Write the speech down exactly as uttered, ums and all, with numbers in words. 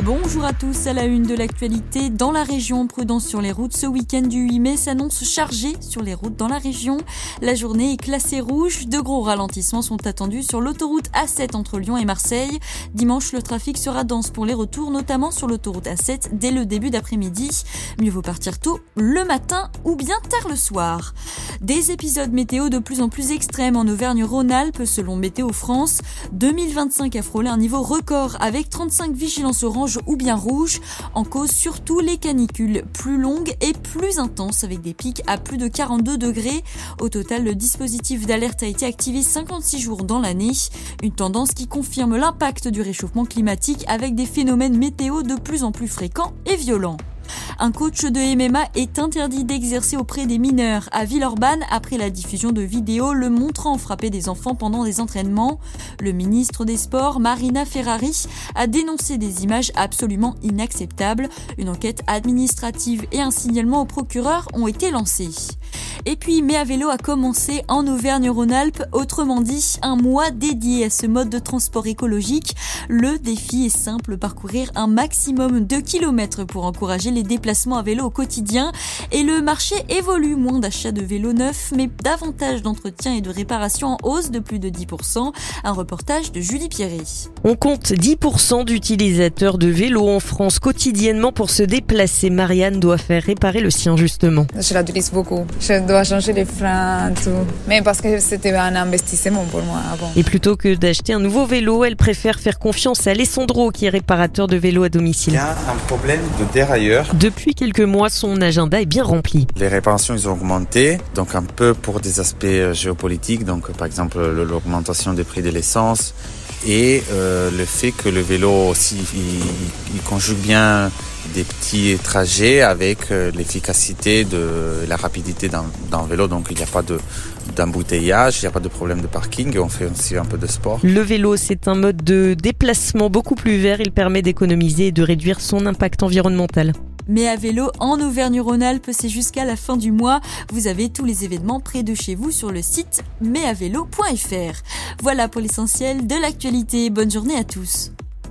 Bonjour à tous, à la une de l'actualité. Dans la région, prudence sur les routes. Ce week-end du huit mai s'annonce chargé sur les routes dans la région. La journée est classée rouge. De gros ralentissements sont attendus sur l'autoroute A sept entre Lyon et Marseille. Dimanche, le trafic sera dense pour les retours, notamment sur l'autoroute A sept dès le début d'après-midi. Mieux vaut partir tôt le matin ou bien tard le soir. Des épisodes météo de plus en plus extrêmes en Auvergne-Rhône-Alpes, selon Météo France. deux mille vingt-cinq a frôlé un niveau record avec trente-cinq vigilances orange ou bien rouge, en cause surtout les canicules plus longues et plus intenses avec des pics à plus de quarante-deux degrés. Au total, le dispositif d'alerte a été activé cinquante-six jours dans l'année, une tendance qui confirme l'impact du réchauffement climatique avec des phénomènes météo de plus en plus fréquents et violents. Un coach de M M A est interdit d'exercer auprès des mineurs à Villeurbanne après la diffusion de vidéos le montrant frapper des enfants pendant des entraînements. Le ministre des Sports, Marina Ferrari, a dénoncé des images absolument inacceptables. Une enquête administrative et un signalement au procureur ont été lancés. Et puis, Mai à vélo a commencé en Auvergne-Rhône-Alpes, autrement dit, un mois dédié à ce mode de transport écologique. Le défi est simple, parcourir un maximum de kilomètres pour encourager les déplacements à vélo au quotidien. Et le marché évolue, moins d'achats de vélos neufs, mais davantage d'entretien et de réparation en hausse de plus de dix pour cent. Un reportage de Julie Pierret. On compte dix pour cent d'utilisateurs de vélos en France quotidiennement pour se déplacer. Marianne doit faire réparer le sien justement. Je l'utilise beaucoup. Je dois changer les freins, tout. Mais parce que c'était un investissement pour moi avant. Et plutôt que d'acheter un nouveau vélo, elle préfère faire confiance à Alessandro qui est réparateur de vélos à domicile. Il y a un problème de dérailleur. Depuis quelques mois, son agenda est bien rempli. Les réparations, ils ont augmenté, donc un peu pour des aspects géopolitiques, donc par exemple l'augmentation des prix de l'essence et euh, le fait que le vélo aussi, il, il conjugue bien des petits trajets avec l'efficacité de la rapidité d'un, d'un vélo, donc il n'y a pas de, d'embouteillage, il n'y a pas de problème de parking et on fait aussi un peu de sport. Le vélo, c'est un mode de déplacement beaucoup plus vert, il permet d'économiser et de réduire son impact environnemental. Mais à vélo en Auvergne-Rhône-Alpes, c'est jusqu'à la fin du mois. Vous avez tous les événements près de chez vous sur le site mais à vélo point f r. Voilà pour l'essentiel de l'actualité. Bonne journée à tous.